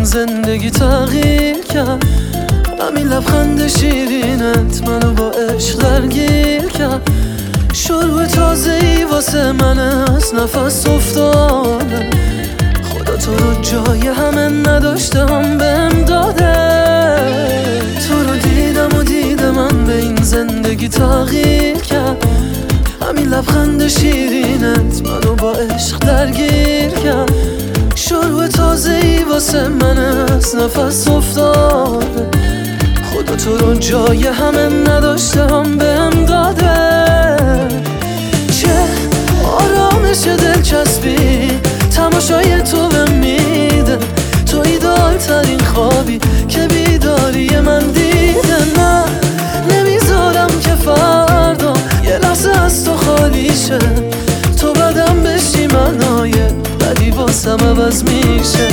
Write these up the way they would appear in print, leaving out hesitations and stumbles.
این زندگی تغییر کرد. همین لبخند شیرینت منو با عشق درگیر کرد. شروع تازه‌ای واسه من از نفس افتاده. خدا تو رو جای همه نداشته هم بهم داده. تو رو دیدم و دیدم به این زندگی تغییر کرد. همین لبخند شیرینت منو با عشق درگیر کرد. شروع تازه‌ای واسه من از نفس افتاده. خدا تو رو جای همه نداشته هم بهم داده. چه آرامش دلچسبی تماشای تو بهم میده. تو ایدال ترین خوابی که بیداری من دیده. نه نمیذارم که فردا یه لحظه از تو خالی شه. تو بدم بشی منای بدی واسم عوض میشه.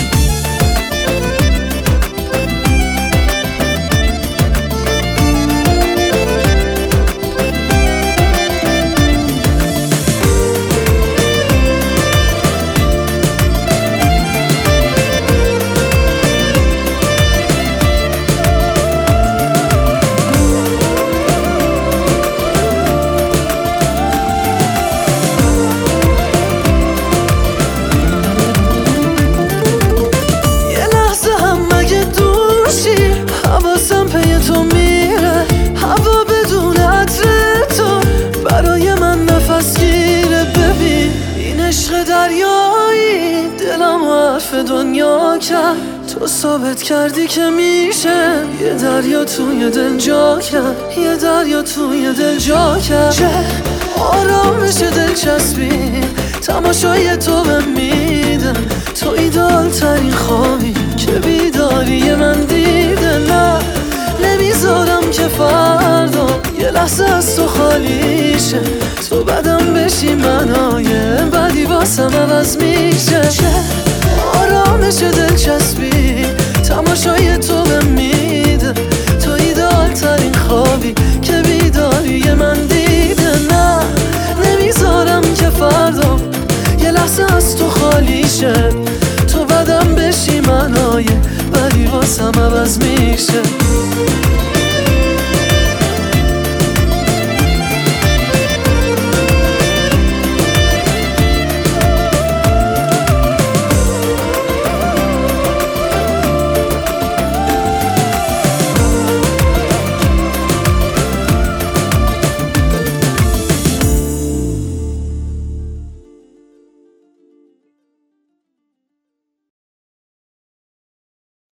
حواسم پی تو میره، هوا بدون عطر تو برای من نفس گیره. ببین این عشق دریایی دلم و حرف دنیا کرد. تو ثابت کردی که میشه یه دریا توی دل جا کرد. یه دریا توی دل جا کرد. چه آرامش دلچسبی تماشای تو بهم میده. تو ایدال ترین خوابی که بیداری من دیده. نه نمیذارم که فردا یه لحظه از تو خالی شه. تو بدم بشی منای بدی واسم عوض میشه. چه آرامش دلچسبی تماشای تو بهم میده. تو ایدال ترین خوابی که بیداری من دیده. نه نمیذارم که فردا یه لحظه از تو خالی شه. تو بدم بشی منای بدی واسم عوض میشه.